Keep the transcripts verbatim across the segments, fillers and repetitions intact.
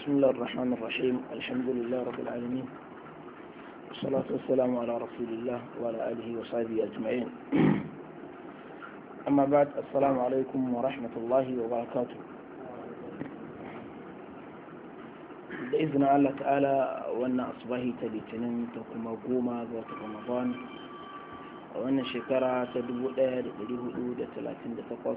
بسم الله الرحمن الرحيم الحمد لله رب العالمين والصلاة والسلام على رسول الله وعلى آله وصحبه أجمعين أما بعد السلام عليكم ورحمة الله وبركاته بإذن الله تعالى وأن أصبحي تلتنين تقوم قوما ذات رمضان وأن شكرا تدبو دير لهدود ثلاثين دقائق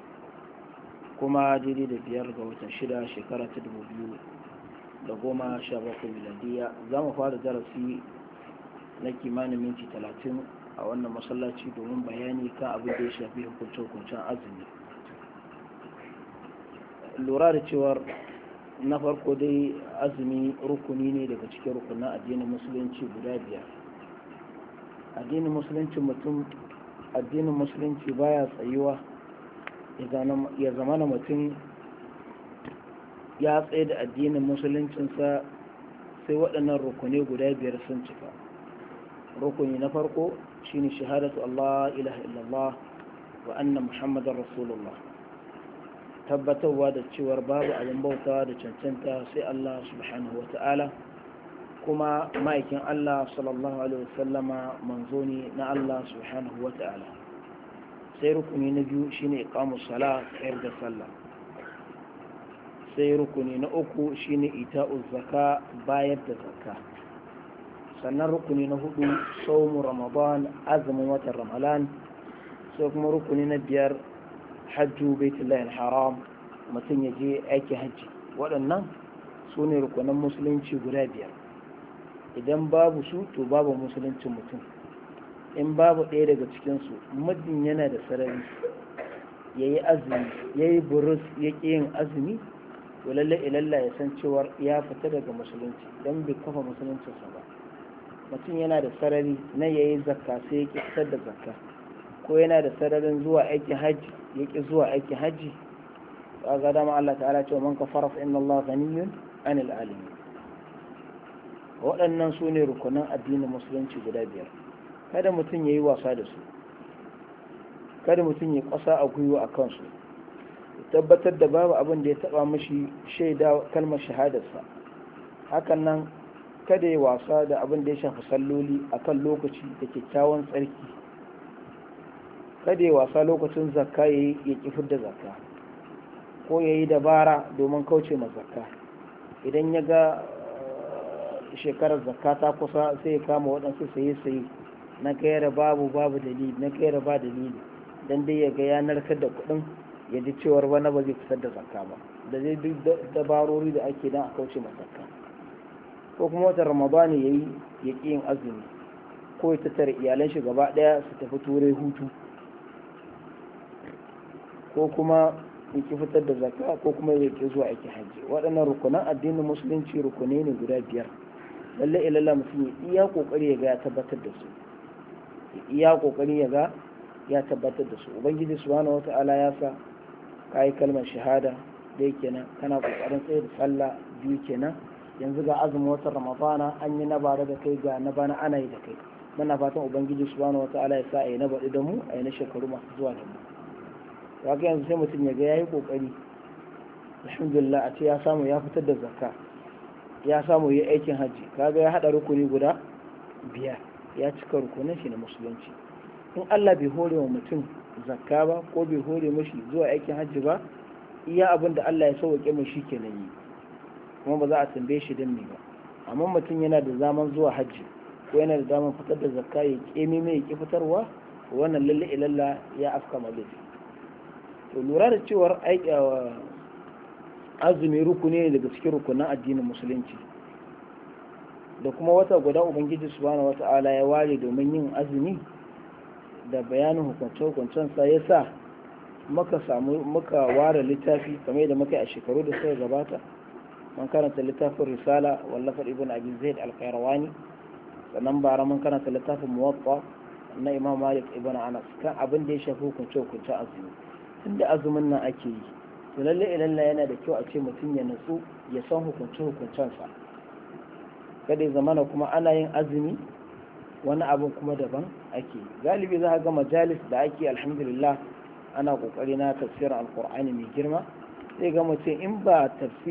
kuma daidai da biyar ga watan shida shekara ta dubu biyu da goma sha bakwai miladiya za mu fara darasi na kimanin minti talatin a wannan masallaci domin bayani kan abin da ya shafi hukunce-hukuncen azumi lura da cewar na farko dai azumi rukuni ne daga cikin rukunan addinin musulunci guda biyar addinin musulunci mutum addinin musulunci baya tsayuwa ya zama na mutum ya tsaye da addinin musuluncinsa sai waɗannan rukunai guda biyar sun cika rukuni na farko shine shahadatu Allah ilaha illallah wa anna muhammadar rasulullah tabbatarwa da cewar babu abin bautawa da cancanta sai Allah subhanahu wa ta'ala kuma ma'aikin Allah sallallahu alaihi wasallama manzo ne na Allah subhanahu wa ta'ala sai rukuni na biyu shine iqamus sala tsayar da sallah sai rukuni na uku shine ita'uz zaka bayar da zakka sannan rukuni na hudu sawmu ramadan azumin watan ramadan sai kuma rukuni na biyar hajju baitullahi haram mutum ya je aiki hajji waɗannan su ne rukunan musulunci guda biyar idan babu su to babu musuluncin mutum in babu ɗaya daga cikinsu muddin yana da sarari ya yi azumi ya yi burus ya ƙi yin azumi to lalle ilalla ya san cewar ya fita daga musulunci don bai kafa musuluncinsa ba mutum yana da sarari na ya yi zakka sai ya ƙi fitar da zakka ko yana da sararin zuwa aikin hajji ya ƙi zuwa aikin hajji ba ga dama Allah ta'ala cewa man kafara fa inna Allah ghaniyyun anil alamin waɗannan su ne rukunan addinin musulunci guda biyar kada mutum ya yi wasa da su kada mutum ya kwasa a gwiwa a kansu tabbatar da babu abin da ya taba mashi shaida kalmar shahadarsa hakan nan kada ya wasa da abin da ya shafi salloli akan lokaci da kyakkyawan tsarki kada ya wasa lokacin zakka ya yi ya kifar da zakka ko ya yi dabara domin kauce ma zakka idan ya ga shekarar zakka ta kusa sai ya kama waɗansu saye-saye na gaira babu babu dalili na gaira ba dalili dan dai ya ga ya narkar da kuɗin ya ji cewar wani ba zai fitar da zakka ba da zai duk dabarori da ake dan a kauce ma zakka ko kuma wata ramadani ya yi ya ƙi yin azumi ko ya tattara iyalan shi gaba ɗaya su tafi turai hutu ko kuma ya ƙi fitar da zakka ko kuma ya ƙi zuwa aiki hajji waɗannan rukunan addinin musulunci rukunai ne guda biyar lalle ilalla mutum ya iya kokari ya ga ya tabbatar da su iya kokari ya ga ya tabbatar da su ubangiji subhanahu wata'ala ya sa kai kalmar shahada dai kenan kana kokarin tsaye da sallah biyu kenan yanzu ga azumin watan ramadana an yi na bare da kai ga na bana ana yi da kai muna fatan ubangiji subhanahu wata'ala ya sa a yi na baɗi da mu a yi na shekaru masu zuwa da mu haka yanzu sai mutum ya ga ya yi kokari alhamdulillah a ce ya samu ya fitar da zakka ya samu yi aikin hajji kaga ya haɗa rukuni guda biyar ya cika rukunin shi na musulunci in Allah bai hore wa mutum zakka ba ko bai hore mashi zuwa aikin hajji ba iya abin da Allah ya sauke mu shi kenan yi kuma ba za a tambaye shi dan me ba amma mutum yana da zaman zuwa hajji ko yana da zaman fitar da zakka ya keme mai ki fitarwa wannan lalle ilalla ya afka malafi to lura da cewar aiki azumi rukuni ne daga cikin rukunan addinin musulunci da kuma wata guda ubangiji subhanahu wata'ala ya ware domin yin azumi da bayanin hukunce-hukuncen sa ya sa muka samu muka ware littafi kamar da muka yi a shekaru da suka gabata mun karanta littafin risala wallafar ibn abi zaid al-qayrawani sannan bara mun karanta littafin muwatta na imam malik ibn anas kan abin da ya shafi hukunce-hukuncen azumi tunda azumin nan ake yi to lalle ilalla yana da kyau a ce mutum ya nutsu ya san hukunce hukuncensa kada ya zamana kuma ana yin azumi wani abin kuma daban ake galibi za a ga majalis da ake alhamdulillah ana kokari na tafsirin alkur'ani mai girma sai ga mutum in ba tafsir